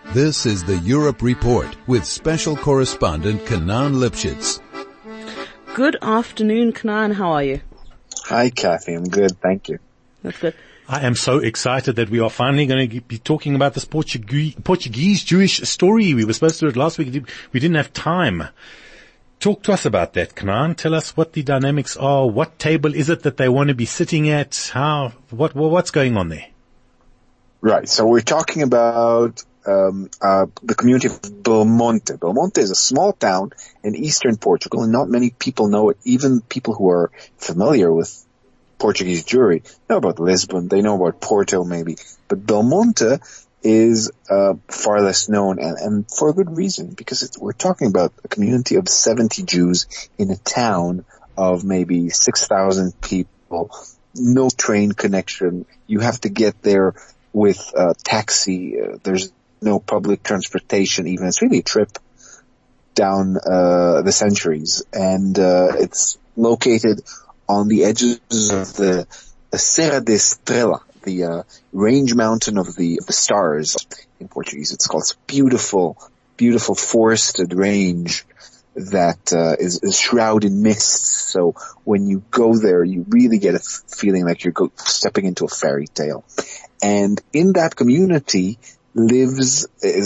This is the Europe Report with special correspondent Canaan Lipschitz. Good afternoon, Canaan. How are you? Hi, Kathy. I'm good. Thank you. That's good. I am so excited that we are finally going to be talking about this Portuguese Jewish story. We were supposed to do it last week. We didn't have time. Talk to us about that, Canaan. Tell us what the dynamics are. What table is it that they want to be sitting at? What's going on there? Right. So we're talking about the community of Belmonte. Belmonte is a small town in eastern Portugal, and not many people know it. Even people who are familiar with Portuguese Jewry know about Lisbon. They know about Porto, maybe. But Belmonte is far less known, and for a good reason, because we're talking about a community of 70 Jews in a town of maybe 6,000 people. No train connection. You have to get there with taxi. There's no public transportation even. It's really a trip down the centuries, and it's located on the edges of the Serra da Estrela, the range mountain of the stars in Portuguese. It's called. It's beautiful, beautiful forested range that is shrouded in mist. So when you go there, you really get a feeling like you're stepping into a fairy tale. And in that community lives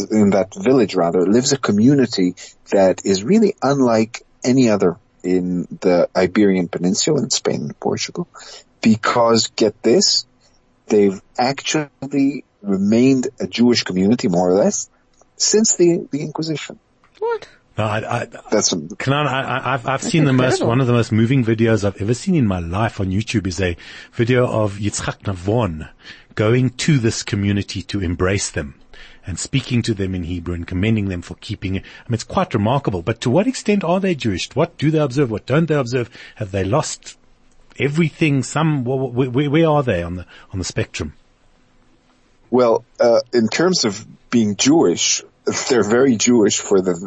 a community that is really unlike any other in the Iberian Peninsula, in Spain and Portugal, because, get this, they've actually remained a Jewish community, more or less, since the Inquisition. What? No, I've seen one of the most moving videos I've ever seen in my life on YouTube is a video of Yitzhak Navon going to this community to embrace them and speaking to them in Hebrew and commending them for keeping it. I mean, it's quite remarkable. But to what extent are they Jewish? What do they observe? What don't they observe? Have they lost everything? Where are they on the spectrum? Well, in terms of being Jewish, they're very Jewish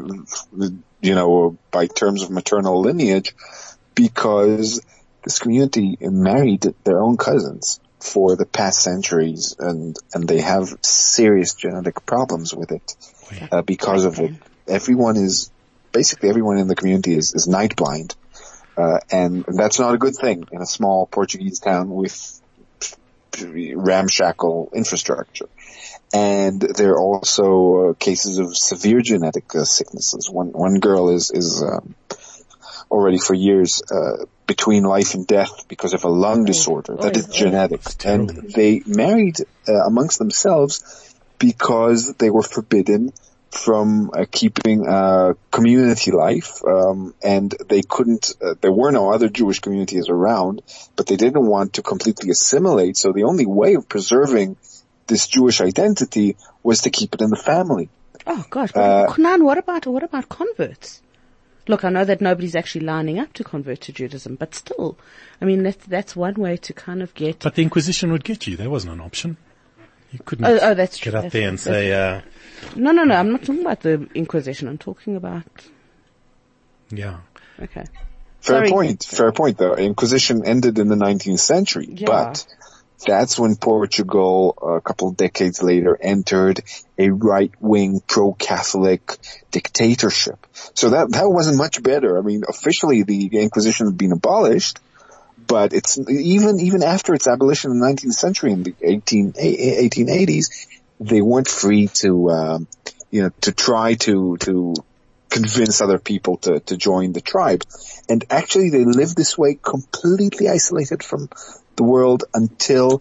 by terms of maternal lineage, because this community married their own cousins for the past centuries, and they have serious genetic problems with it because of it. Everyone in the community is night blind, and that's not a good thing in a small Portuguese town with ramshackle infrastructure. And there are also cases of severe genetic sicknesses. One girl is already for years between life and death because of a lung disorder that is genetic. And they married amongst themselves because they were forbidden from keeping community life, and they couldn't. There were no other Jewish communities around, but they didn't want to completely assimilate. So the only way of preserving this Jewish identity was to keep it in the family. Oh gosh, Canaan, what about converts? Look, I know that nobody's actually lining up to convert to Judaism, but still, I mean, that's one way to kind of get. But the Inquisition would get you. That wasn't an option. You couldn't that's get true. up there and say, No, I'm not talking about the Inquisition. I'm talking about. Yeah. Okay. Fair point though. Inquisition ended in the 19th century, but that's when Portugal, a couple of decades later, entered a right-wing pro-Catholic dictatorship. So that wasn't much better. I mean, officially the Inquisition had been abolished, but it's even after its abolition in the 19th century, in the 1880s, they weren't free to try to convince other people to join the tribe. And actually they lived this way completely isolated from the world until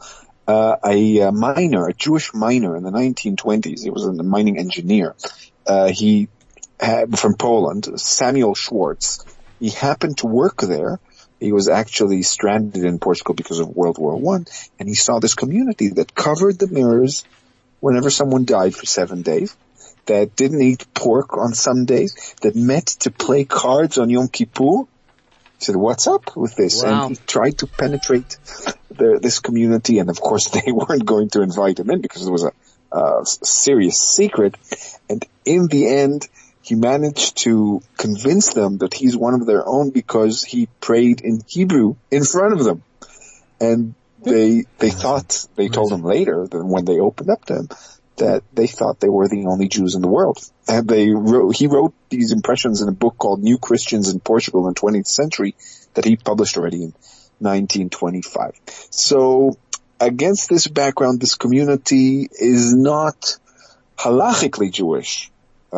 a Jewish miner in the 1920s. He was a mining engineer. He had, from Poland, Samuel Schwartz. He happened to work there. He was actually stranded in Portugal because of World War I, and he saw this community that covered the mirrors whenever someone died for 7 days, that didn't eat pork on some days, that met to play cards on Yom Kippur. He said, what's up with this? Wow. And he tried to penetrate this community, and of course they weren't going to invite him in because it was a serious secret. And in the end, he managed to convince them that he's one of their own because he prayed in Hebrew in front of them. And they told him later that when they opened up to him that they thought they were the only Jews in the world. And he wrote these impressions in a book called New Christians in Portugal in the 20th Century that he published already in 1925. So against this background, this community is not halachically Jewish,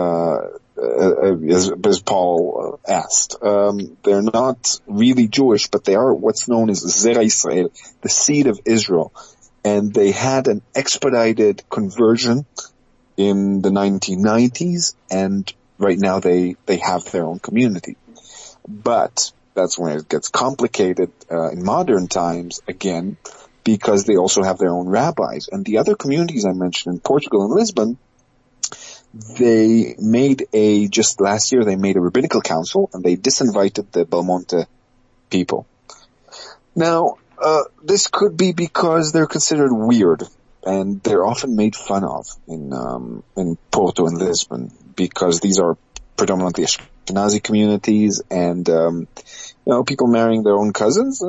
as Paul asked. They're not really Jewish, but they are what's known as Zera Israel, the seed of Israel. And they had an expedited conversion in the 1990s, and right now they have their own community. But that's when it gets complicated in modern times again, because they also have their own rabbis. And the other communities I mentioned in Portugal and Lisbon, they made just last year, they made a rabbinical council, and they disinvited the Belmonte people. Now, this could be because they're considered weird, and they're often made fun of in Porto and Lisbon, because these are predominantly Ashkenazi communities, and people marrying their own cousins,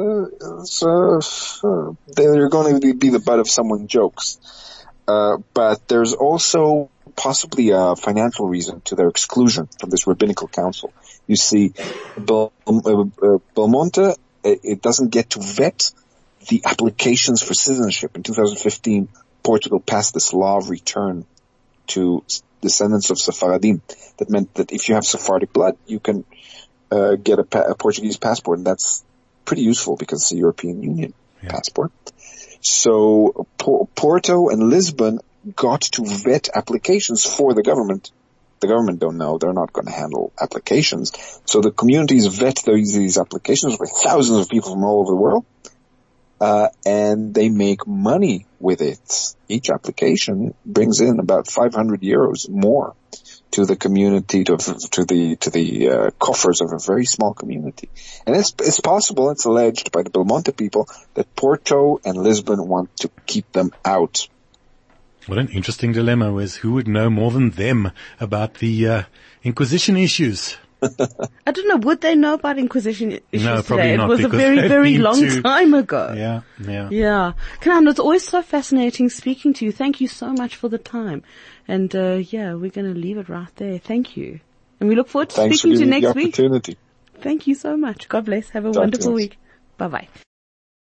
they're going to be the butt of someone's jokes. But there's also possibly a financial reason to their exclusion from this rabbinical council. You see, Belmonte, it doesn't get to vet the applications for citizenship. In 2015, Portugal passed this law of return to descendants of Sephardim. That meant that if you have Sephardic blood, you can get a Portuguese passport, and that's pretty useful because it's a European Union passport. So Porto and Lisbon got to vet applications for the government. The government don't know. They're not going to handle applications. So the communities vet these applications with thousands of people from all over the world. And they make money with it. Each application brings in about 500 euros more to the community, to the coffers of a very small community. And it's possible, it's alleged by the Belmonte people, that Porto and Lisbon want to keep them out. What an interesting dilemma. Who would know more than them about the Inquisition issues? I don't know. Would they know about Inquisition issues No, probably today? not. It was a very, very long time ago. Yeah. Yeah. Kanan, it's always so fascinating speaking to you. Thank you so much for the time. And, we're going to leave it right there. Thank you. And we look forward to speaking to you next week. Thanks for the opportunity. Thank you so much. God bless. Have a wonderful week. Bye-bye.